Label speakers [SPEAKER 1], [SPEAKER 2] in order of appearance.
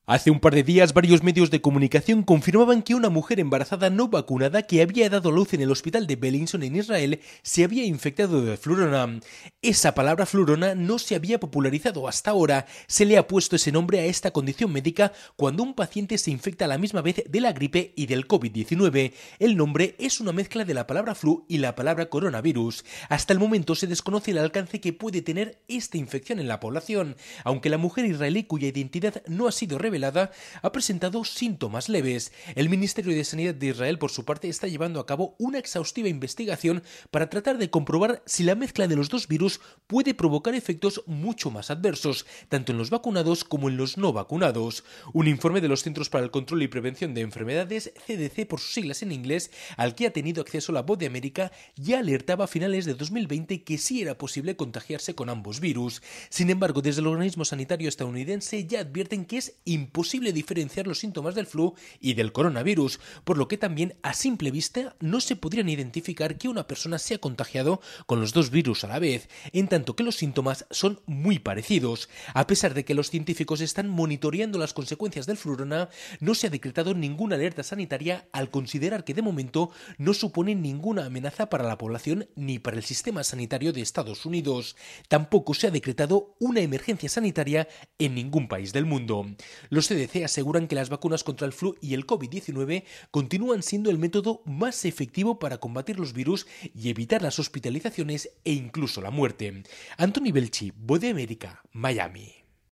[SPEAKER 1] Hace un par de días, varios medios de comunicación confirmaban que una mujer embarazada no vacunada que había dado a luz en el hospital de Beilinson en Israel se había infectado de flurona. Esa palabra flurona no se había popularizado hasta ahora. Se le ha puesto ese nombre a esta condición médica cuando un paciente se infecta a la misma vez de la gripe y del COVID-19. El nombre es una mezcla de la palabra flu y la palabra coronavirus. Hasta el momento se desconoce el alcance que puede tener esta infección en la población, aunque la mujer israelí, cuya identidad no ha sido revelada, ha presentado síntomas leves. El Ministerio de Sanidad de Israel, por su parte, está llevando a cabo una exhaustiva investigación para tratar de comprobar si la mezcla de los dos virus puede provocar efectos mucho más adversos, tanto en los vacunados como en los no vacunados. Un informe de los Centros para el Control y Prevención de Enfermedades, CDC por sus siglas en inglés, al que ha tenido acceso La Voz de América, ya alertaba a finales de 2020 que sí era posible contagiarse con ambos virus. Sin embargo, desde el organismo sanitario estadounidense ya advierten que es imposible diferenciar los síntomas del flu y del coronavirus, por lo que también a simple vista no se podrían identificar que una persona se ha contagiado con los dos virus a la vez, en tanto que los síntomas son muy parecidos. A pesar de que los científicos están monitoreando las consecuencias del flurona, no se ha decretado ninguna alerta sanitaria al considerar que de momento no supone ninguna amenaza para la población ni para el sistema sanitario de Estados Unidos. Tampoco se ha decretado una emergencia sanitaria en ningún país del mundo. Los CDC aseguran que las vacunas contra el flu y el COVID-19 continúan siendo el método más efectivo para combatir los virus y evitar las hospitalizaciones e incluso la muerte. Anthony Belchi, Voz de América, Miami.